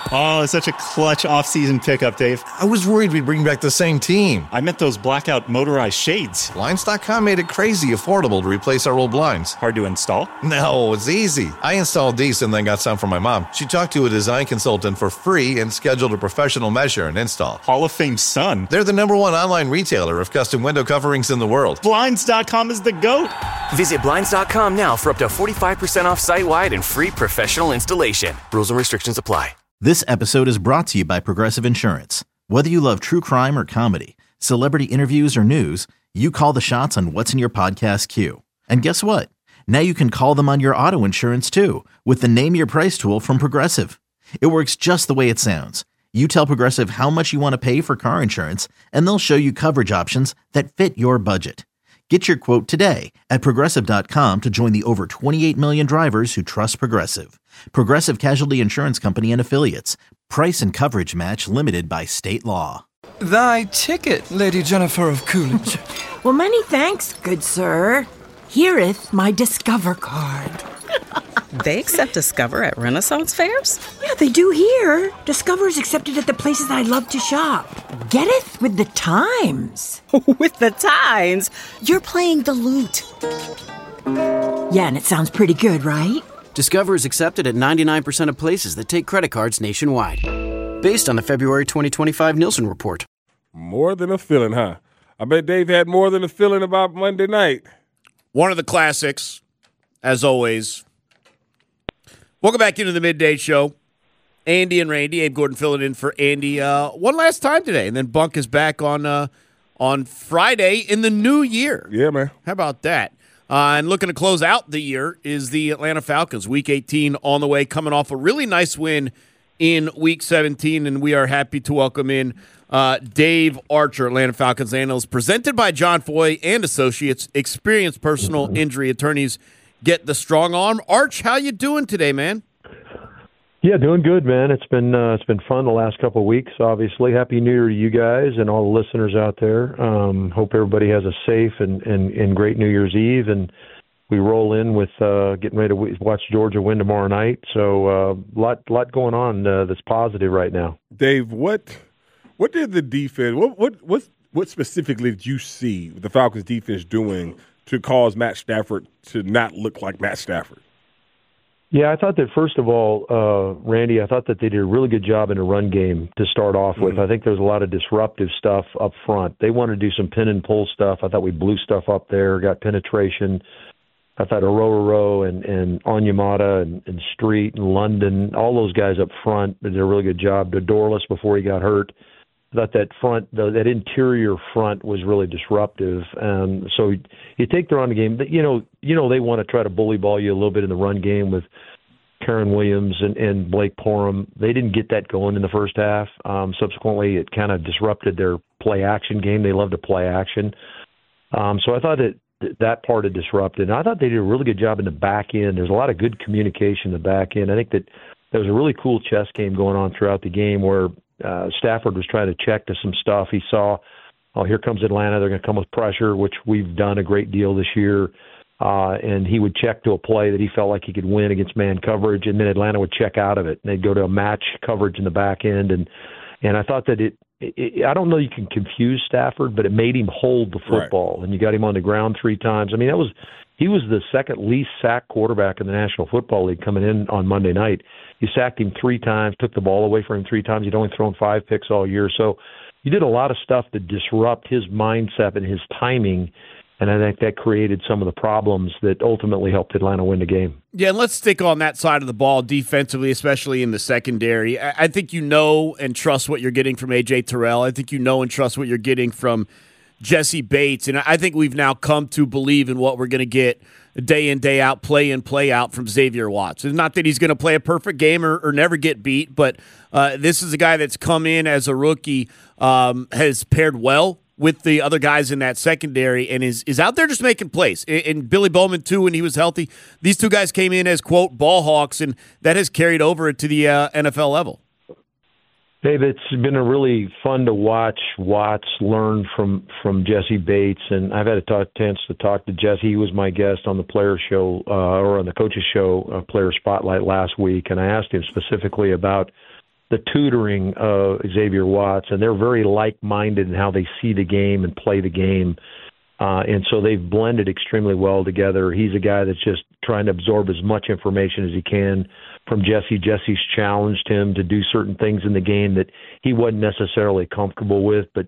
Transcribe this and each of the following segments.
Oh, it's such a clutch off-season pickup, Dave. I was worried we'd bring back the same team. I meant those blackout motorized shades. Blinds.com made it crazy affordable to replace our old blinds. Hard to install? No, it's easy. I installed these and then got some for my mom. She talked to a design consultant for free and scheduled a professional measure and install. Hall of Fame son. They're the #1 online retailer of custom window coverings in the world. Blinds.com is the GOAT. Visit Blinds.com now for up to 45% off site-wide and free professional installation. Rules and restrictions apply. This episode is brought to you by Progressive Insurance. Whether you love true crime or comedy, celebrity interviews or news, you call the shots on what's in your podcast queue. And guess what? Now you can call them on your auto insurance too with the Name Your Price tool from Progressive. It works just the way it sounds. You tell Progressive how much you want to pay for car insurance, and they'll show you coverage options that fit your budget. Get your quote today at Progressive.com to join the over 28 million drivers who trust Progressive. Progressive Casualty Insurance Company and Affiliates. Price and coverage match limited by state law. Thy ticket, Lady Jennifer of Coolidge. Well, many thanks, good sir. Here'th my Discover card. They accept Discover at Renaissance fairs? Yeah, they do here. Discover's accepted at the places I love to shop. Getteth with the times. With the times? You're playing the lute. Yeah, and it sounds pretty good, right? Discover is accepted at 99% of places that take credit cards nationwide. Based on the February 2025 Nielsen report. More than a feeling, huh? I bet Dave had more than a feeling about Monday night. One of the classics, as always. Welcome back into the Midday Show. Andy and Randy, Abe Gordon filling in for Andy one last time today. And then Bunk is back on Friday in the new year. Yeah, man. How about that? And looking to close out the year is the Atlanta Falcons. Week 18 on the way, coming off a really nice win in Week 17. And we are happy to welcome in Dave Archer, Atlanta Falcons analyst, presented by John Foy and Associates, experienced personal injury attorneys. Get the strong arm. Arch, how you doing today, man? Yeah, doing good, man. It's been fun the last couple of weeks, obviously. Happy New Year to you guys and all the listeners out there. Hope everybody has a safe and great New Year's Eve. And we roll in with getting ready to watch Georgia win tomorrow night. So lot going on that's positive right now. Dave, what did the defense, what specifically did you see the Falcons defense doing to cause Matt Stafford to not look like Matt Stafford? Yeah, I thought that, first of all, Randy, I thought that they did a really good job in the run game to start off with. I think there was a lot of disruptive stuff up front. They wanted to do some pin and pull stuff. I thought we blew stuff up there, got penetration. I thought Arroyo and Onyemata and Street and London, all those guys up front did a really good job. Dorless before he got hurt. I thought that front, that interior front was really disruptive. So you take the run game, but you know they want to try to bully ball you a little bit in the run game with Karen Williams and Blake Porum. They didn't get that going in the first half. Subsequently, it kind of disrupted their play action game. They love to play action. So I thought that part had disrupted. And I thought they did a really good job in the back end. There's a lot of good communication in the back end. I think that there was a really cool chess game going on throughout the game where Stafford was trying to check to some stuff. He saw, here comes Atlanta. They're going to come with pressure, which we've done a great deal this year. And he would check to a play that he felt like he could win against man coverage, and then Atlanta would check out of it. And they'd go to a match coverage in the back end. And I thought that I don't know you can confuse Stafford, but it made him hold the football. Right. And you got him on the ground 3 times. I mean, he was the second least sacked quarterback in the National Football League coming in on Monday night. You sacked him 3 times, took the ball away from him 3 times. He'd only thrown 5 picks all year. So you did a lot of stuff to disrupt his mindset and his timing, and I think that created some of the problems that ultimately helped Atlanta win the game. Yeah, and let's stick on that side of the ball defensively, especially in the secondary. I think you know and trust what you're getting from A.J. Terrell. I think you know and trust what you're getting from Jesse Bates, and I think we've now come to believe in what we're going to get day in, day out, play in, play out from Xavier Watts. It's not that he's going to play a perfect game or never get beat, but this is a guy that's come in as a rookie, has paired well with the other guys in that secondary, and is out there just making plays. And Billy Bowman, too, when he was healthy, these 2 guys came in as, quote, ball hawks, and that has carried over to the NFL level. Dave, it's been a really fun to watch Watts learn from Jesse Bates, and I've had a chance to talk to Jesse. He was my guest on the player show or on the coaches show, Player Spotlight last week, and I asked him specifically about tutoring of Xavier Watts, and they're very like-minded in how they see the game and play the game. And so they've blended extremely well together. He's a guy that's just trying to absorb as much information as he can from Jesse. Jesse's challenged him to do certain things in the game that he wasn't necessarily comfortable with, but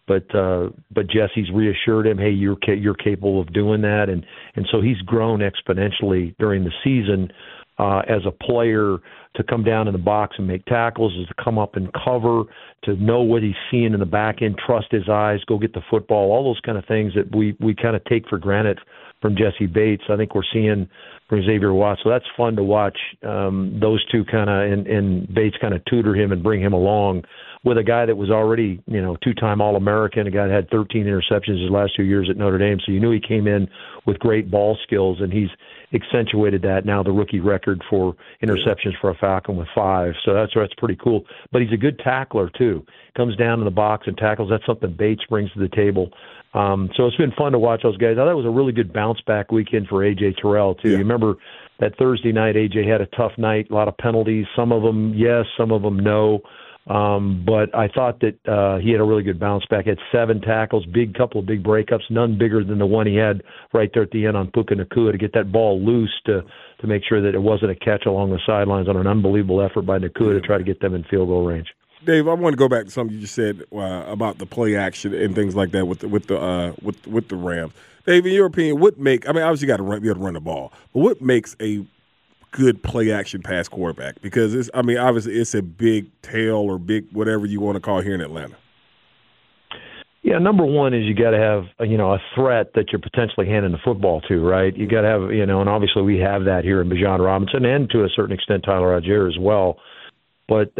Jesse's reassured him, hey, you're capable of doing that, and so he's grown exponentially during the season as a player, to come down in the box and make tackles, is to come up and cover, to know what he's seeing in the back end, trust his eyes, go get the football, all those kind of things that we kind of take for granted from Jesse Bates. I think we're seeing from Xavier Watts. So that's fun to watch those two kind of, and Bates kind of tutor him and bring him along with a guy that was already, two-time All-American, a guy that had 13 interceptions his last 2 years at Notre Dame. So you knew he came in with great ball skills, and he's accentuated that now, the rookie record for interceptions for a Falcon with 5. So that's pretty cool. But he's a good tackler, too. Comes down in the box and tackles. That's something Bates brings to the table. So it's been fun to watch those guys. I thought it was a really good bounce-back weekend for A.J. Terrell, too. Yeah. You remember that Thursday night, A.J. had a tough night, a lot of penalties. Some of them yes, some of them no. But I thought that he had a really good bounce back. Had 7 tackles, couple of big breakups, none bigger than the one he had right there at the end on Puka Nacua to get that ball loose to make sure that it wasn't a catch along the sidelines on an unbelievable effort by Nacua to try to get them in field goal range. Dave, I want to go back to something you just said about the play action and things like that with the Rams. Dave, in your opinion, obviously you got to be able to run the ball, but what makes a good play action pass quarterback? Because obviously it's a big tail or big whatever you want to call here in Atlanta. Yeah, number one is you got to have a threat that you're potentially handing the football to, right? You got to have and obviously we have that here in Bijan Robinson and to a certain extent Tyler Algier as well. But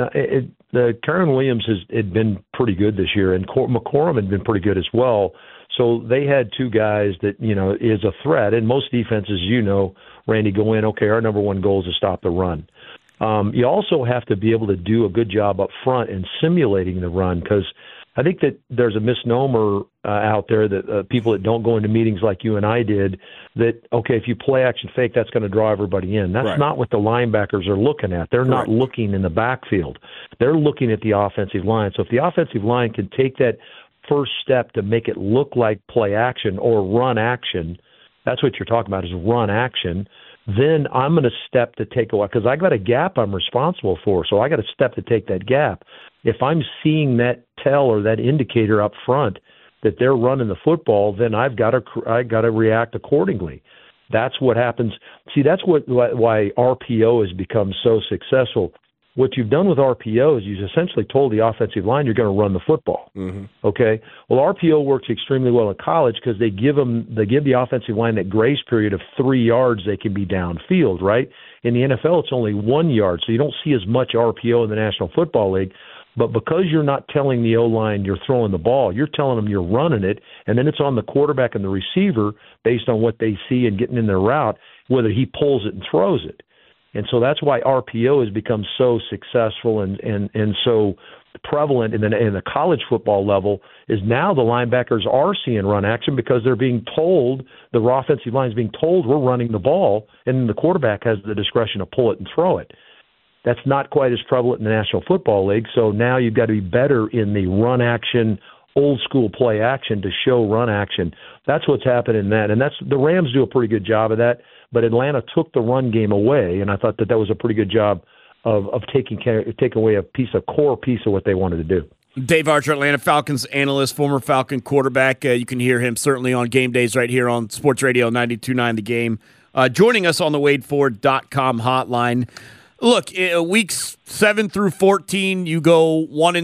Kyren Williams had been pretty good this year, and McCorum had been pretty good as well. So they had 2 guys that is a threat, and most defenses, Randy, go in, okay, our number one goal is to stop the run. You also have to be able to do a good job up front in simulating the run, because I think that there's a misnomer out there that people that don't go into meetings like you and I did, that, okay, if you play action fake, that's going to draw everybody in. That's not what the linebackers are looking at. They're not looking in the backfield. They're looking at the offensive line. So if the offensive line can take that first step to make it look like play action or run action, that's what you're talking about, is run action, then I'm going to step to take away, because I got a gap I'm responsible for, so I got to step to take that gap. If I'm seeing that tell or that indicator up front that they're running the football, then I got to react accordingly. That's what happens. See, that's why RPO has become so successful. What you've done with RPO is you've essentially told the offensive line you're going to run the football. Mm-hmm. Okay? Well, RPO works extremely well in college because they give the offensive line that grace period of 3 yards they can be downfield, right? In the NFL, it's only 1 yard, so you don't see as much RPO in the National Football League. But because you're not telling the O-line you're throwing the ball, you're telling them you're running it, and then it's on the quarterback and the receiver based on what they see and getting in their route, whether he pulls it and throws it. And so that's why RPO has become so successful and so prevalent in the college football level, is now the linebackers are seeing run action because they're being told, the offensive line is being told we're running the ball, and then the quarterback has the discretion to pull it and throw it. That's not quite as prevalent in the National Football League, so now you've got to be better in the run action, old school play action to show run action. That's what's happening in that, and that's the Rams do a pretty good job of that. But Atlanta took the run game away, and I thought that was a pretty good job of taking away a core piece of what they wanted to do. Dave Archer, Atlanta Falcons analyst, former Falcon quarterback. You can hear him certainly on game days right here on Sports Radio 92.9 The Game. Joining us on the WadeFord.com hotline. Look, weeks 7 through 14, you go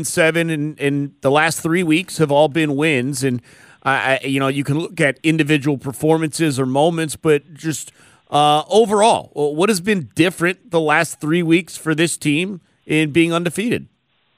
1-7, and the last 3 weeks have all been wins. And you can look at individual performances or moments, but just overall, what has been different the last 3 weeks for this team in being undefeated?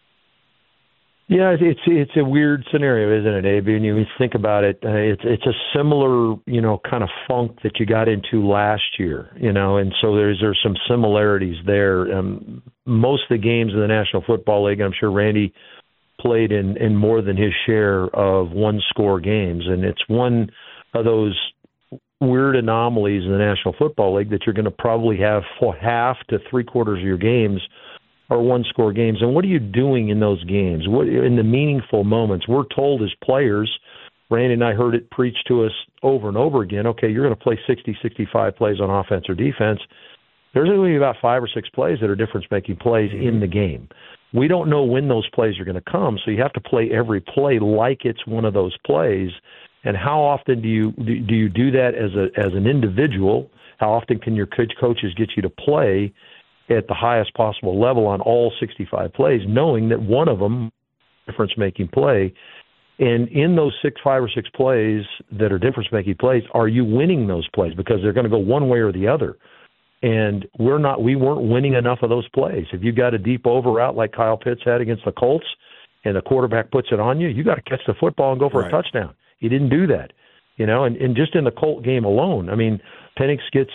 Yeah, it's a weird scenario, isn't it, Abe? And you think about it, it's a similar, kind of funk that you got into last year, and so there's some similarities there. Most of the games in the National Football League, I'm sure Randy played in more than his share of one-score games, and it's one of those weird anomalies in the National Football League that you're going to probably have for half to three-quarters of your games are one-score games. And what are you doing in those games? What in the meaningful moments? We're told as players, Randy and I heard it preached to us over and over again, okay, you're going to play 60, 65 plays on offense or defense. There's going to be about 5 or 6 plays that are difference-making plays in the game. We don't know when those plays are going to come, so you have to play every play like it's one of those plays. And how often do you do that as an individual? How often can your coaches get you to play at the highest possible level on all 65 plays, knowing that one of them is a difference-making play? And in those 5 or 6 plays that are difference-making plays, are you winning those plays? Because they're going to go one way or the other. And we weren't winning enough of those plays. If you got a deep over route like Kyle Pitts had against the Colts and the quarterback puts it on you, you got to catch the football and go for a touchdown. He didn't do that, and just in the Colt game alone, I mean, Penix gets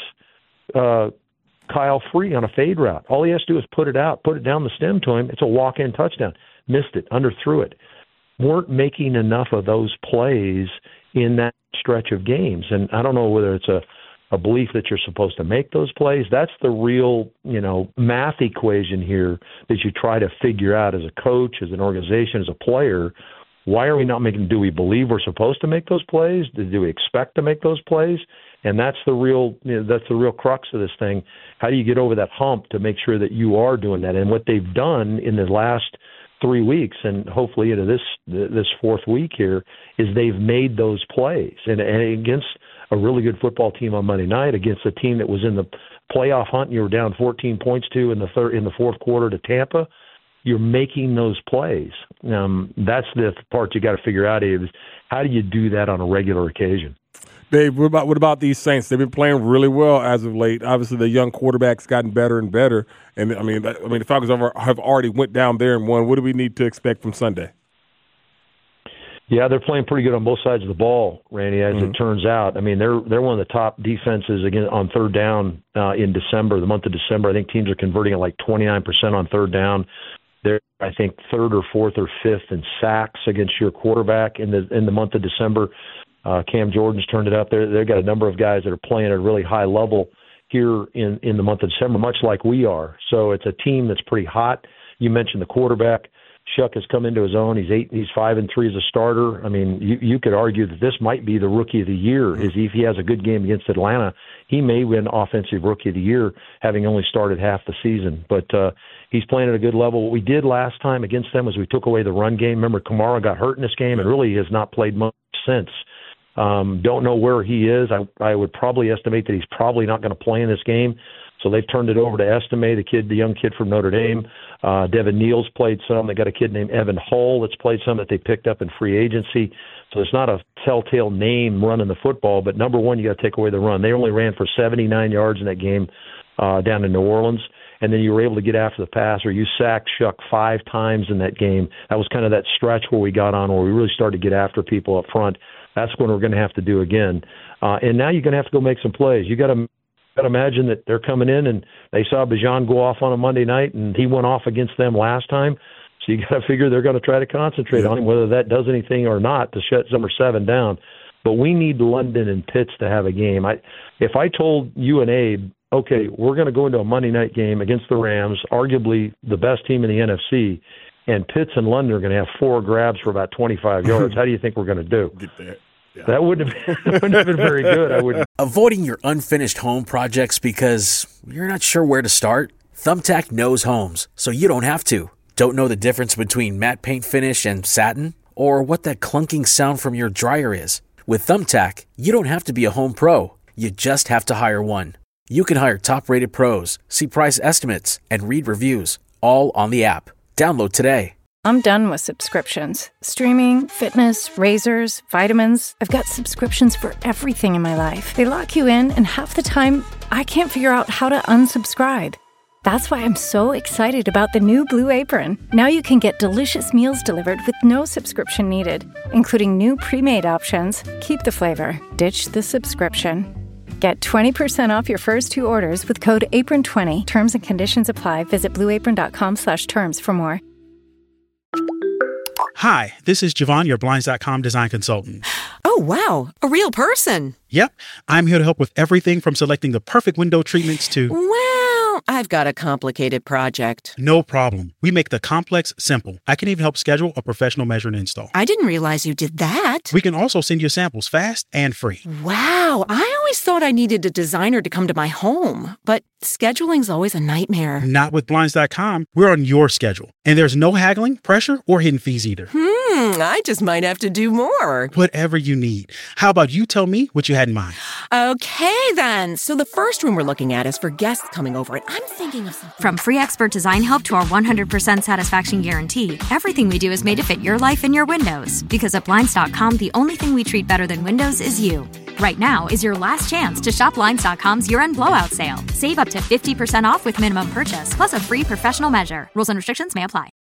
Kyle free on a fade route. All he has to do is put it down the stem to him. It's a walk-in touchdown. Missed it, underthrew it. Weren't making enough of those plays in that stretch of games. And I don't know whether it's a belief that you're supposed to make those plays. That's the real, math equation here that you try to figure out as a coach, as an organization, as a player. Why are we not making? Do we believe we're supposed to make those plays? Do we expect to make those plays? And that's the real, that's the real crux of this thing. How do you get over that hump to make sure that you are doing that? And what they've done in the last 3 weeks, and hopefully into this fourth week here, is they've made those plays. And against a really good football team on Monday night, against a team that was in the playoff hunt, and you were down 14 points to in the fourth quarter to Tampa. You're making those plays. That's the part you got to figure out is how do you do that on a regular occasion? Dave, what about these Saints? They've been playing really well as of late. Obviously, the young quarterback's gotten better and better. And I mean, the Falcons have already went down there and won. What do we need to expect from Sunday? Yeah, they're playing pretty good on both sides of the ball, Randy, as it turns out. I mean, they're one of the top defenses again on third down in December, the month of December. I think teams are converting at like 29% on third down. They're, I think, third or fourth or fifth in sacks against your quarterback in the month of December. Cam Jordan's turned it up. They've got a number of guys that are playing at a really high level here in the month of December, much like we are. So it's a team that's pretty hot. You mentioned the quarterback. Shuck has come into his own. He's 5-3 as a starter. I mean, you could argue that this might be the rookie of the year. If he has a good game against Atlanta, he may win offensive rookie of the year, having only started half the season. But he's playing at a good level. What we did last time against them was we took away the run game. Remember, Kamara got hurt in this game and really has not played much since. Don't know where he is. I would probably estimate that he's probably not going to play in this game. So they've turned it over to Estime, the young kid from Notre Dame. Devin Neal's played some. They got a kid named Evan Hull that's played some that they picked up in free agency. So it's not a telltale name running the football, but number one, you got to take away the run. They only ran for 79 yards in that game down in New Orleans. And then you were able to get after the passer. You sacked Shuck 5 times in that game. That was kind of that stretch where we got on where we really started to get after people up front. That's when we're going to have to do again. And now you're going to have to go make some plays. You got to imagine that they're coming in and they saw Bijan go off on a Monday night and he went off against them last time. So you got to figure they're going to try to concentrate on him, whether that does anything or not, to shut number 7 down. But we need London and Pitts to have a game. If I told you and Abe, okay, we're going to go into a Monday night game against the Rams, arguably the best team in the NFC, and Pitts and London are going to have 4 grabs for about 25 yards, how do you think we're going to do? Get that. Yeah. That wouldn't have been very good. Avoiding your unfinished home projects because you're not sure where to start? Thumbtack knows homes, so you don't have to. Don't know the difference between matte paint finish and satin? Or what that clunking sound from your dryer is? With Thumbtack, you don't have to be a home pro. You just have to hire one. You can hire top-rated pros, see price estimates, and read reviews, all on the app. Download today. I'm done with subscriptions. Streaming, fitness, razors, vitamins. I've got subscriptions for everything in my life. They lock you in, and half the time, I can't figure out how to unsubscribe. That's why I'm so excited about the new Blue Apron. Now you can get delicious meals delivered with no subscription needed, including new pre-made options. Keep the flavor, ditch the subscription. Get 20% off your first 2 orders with code APRON20. Terms and conditions apply. Visit blueapron.com/terms for more. Hi, this is Javon, your Blinds.com design consultant. Oh, wow. A real person. Yep. I'm here to help with everything from selecting the perfect window treatments to... Wow. I've got a complicated project. No problem. We make the complex simple. I can even help schedule a professional measure and install. I didn't realize you did that. We can also send you samples fast and free. Wow, I always thought I needed a designer to come to my home, but scheduling's always a nightmare. Not with Blinds.com. We're on your schedule. And there's no haggling, pressure, or hidden fees either. I just might have to do more. Whatever you need. How about you tell me what you had in mind? Okay, then. So the first room we're looking at is for guests coming over, and I'm thinking of something. From free expert design help to our 100% satisfaction guarantee, everything we do is made to fit your life and your windows. Because at Blinds.com, the only thing we treat better than windows is you. Right now is your last chance to shop Blinds.com's year-end blowout sale. Save up to 50% off with minimum purchase, plus a free professional measure. Rules and restrictions may apply.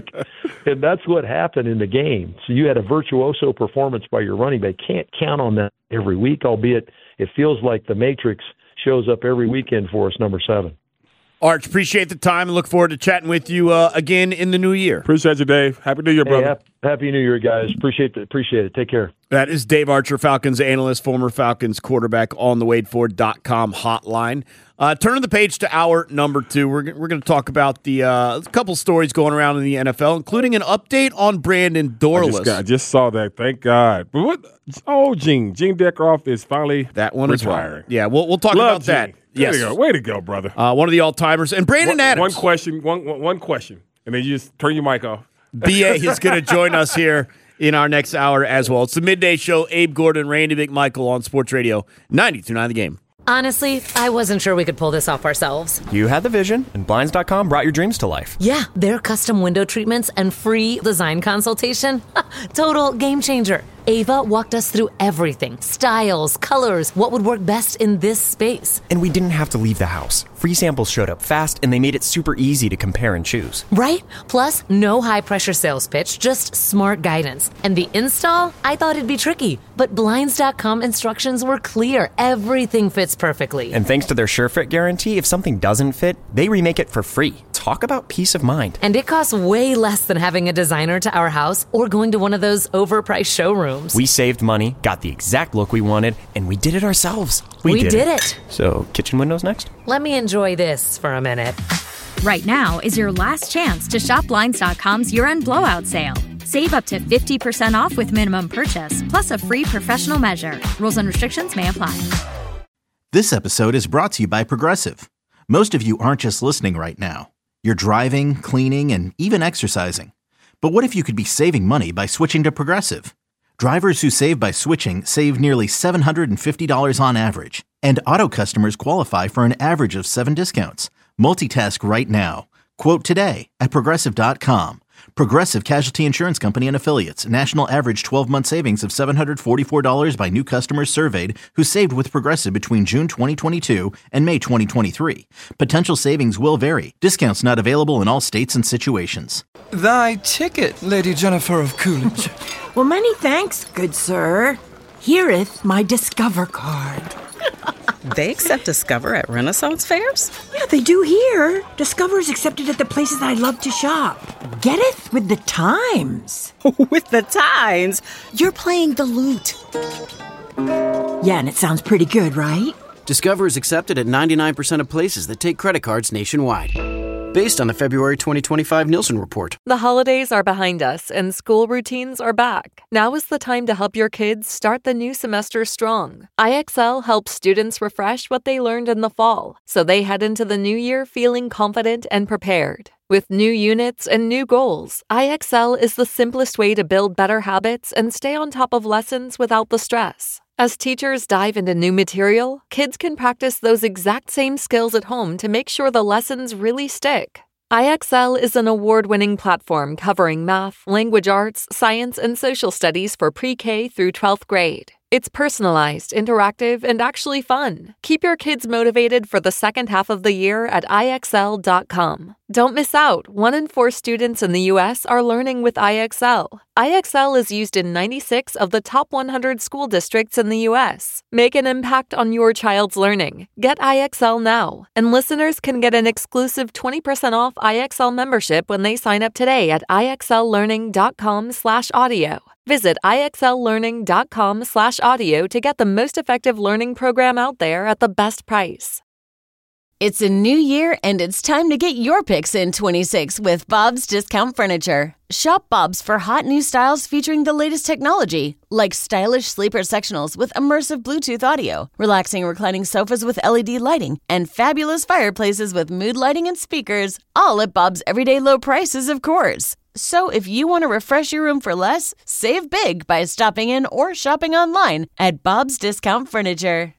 And that's what happened in the game. So you had a virtuoso performance by your running back. Can't count on that every week, albeit it feels like the Matrix shows up every weekend for us, number 7. Arch, appreciate the time and look forward to chatting with you again in the new year. Appreciate you, Dave. Happy New Year, brother. Happy New Year, guys. Appreciate it. Take care. That is Dave Archer, Falcons analyst, former Falcons quarterback on the WadeFord.com hotline. Turning the page to hour number 2, we're going to talk about the couple stories going around in the NFL, including an update on Brandon Dorless. I just saw that. Thank God. But what? Oh, Gene Deckerhoff is finally that one retiring. Yeah, we'll talk about that. Yes. Way to go, brother. One of the all-timers. And Brandon Adams. One question, and then you just turn your mic off. BA is going to join us here in our next hour as well. It's the Midday Show. Abe Gordon, Randy McMichael on Sports Radio 92.9 The Game. Honestly, I wasn't sure we could pull this off ourselves. You had the vision, and Blinds.com brought your dreams to life. Yeah, their custom window treatments and free design consultation. Total game changer. Ava walked us through everything. Styles, colors, what would work best in this space. And we didn't have to leave the house. Free samples showed up fast, and they made it super easy to compare and choose. Right? Plus, no high-pressure sales pitch, just smart guidance. And the install? I thought it'd be tricky. But Blinds.com instructions were clear. Everything fits perfectly. And thanks to their SureFit guarantee, if something doesn't fit, they remake it for free. Talk about peace of mind. And it costs way less than having a designer to our house or going to one of those overpriced showrooms. We saved money, got the exact look we wanted, and we did it ourselves. We did it. So, kitchen windows next? Let me enjoy this for a minute. Right now is your last chance to shop Blinds.com's year-end blowout sale. Save up to 50% off with minimum purchase, plus a free professional measure. Rules and restrictions may apply. This episode is brought to you by Progressive. Most of you aren't just listening right now. You're driving, cleaning, and even exercising. But what if you could be saving money by switching to Progressive? Drivers who save by switching save nearly $750 on average. And auto customers qualify for an average of 7 discounts. Multitask right now. Quote today at Progressive.com. Progressive Casualty Insurance Company and Affiliates. National average 12-month savings of $744 by new customers surveyed who saved with Progressive between June 2022 and May 2023. Potential savings will vary. Discounts not available in all states and situations. Thy ticket, Lady Jennifer of Coolidge. Well, many thanks, good sir. Here'th my Discover card. They accept Discover at Renaissance fairs? Yeah, they do here. Discover's accepted at the places I love to shop. Getteth with the times. With the times? You're playing the lute. Yeah, and it sounds pretty good, right? Discover is accepted at 99% of places that take credit cards nationwide. Based on the February 2025 Nielsen report. The holidays are behind us and school routines are back. Now is the time to help your kids start the new semester strong. IXL helps students refresh what they learned in the fall, so they head into the new year feeling confident and prepared. With new units and new goals, IXL is the simplest way to build better habits and stay on top of lessons without the stress. As teachers dive into new material, kids can practice those exact same skills at home to make sure the lessons really stick. IXL is an award-winning platform covering math, language arts, science, and social studies for pre-K through 12th grade. It's personalized, interactive, and actually fun. Keep your kids motivated for the second half of the year at IXL.com. Don't miss out. 1 in 4 students in the U.S. are learning with IXL. IXL is used in 96 of the top 100 school districts in the U.S. Make an impact on your child's learning. Get IXL now. And listeners can get an exclusive 20% off IXL membership when they sign up today at IXLlearning.com/audio. Visit IXLlearning.com/audio to get the most effective learning program out there at the best price. It's a new year, and it's time to get your picks in 26 with Bob's Discount Furniture. Shop Bob's for hot new styles featuring the latest technology, like stylish sleeper sectionals with immersive Bluetooth audio, relaxing reclining sofas with LED lighting, and fabulous fireplaces with mood lighting and speakers, all at Bob's everyday low prices, of course. So if you want to refresh your room for less, save big by stopping in or shopping online at Bob's Discount Furniture.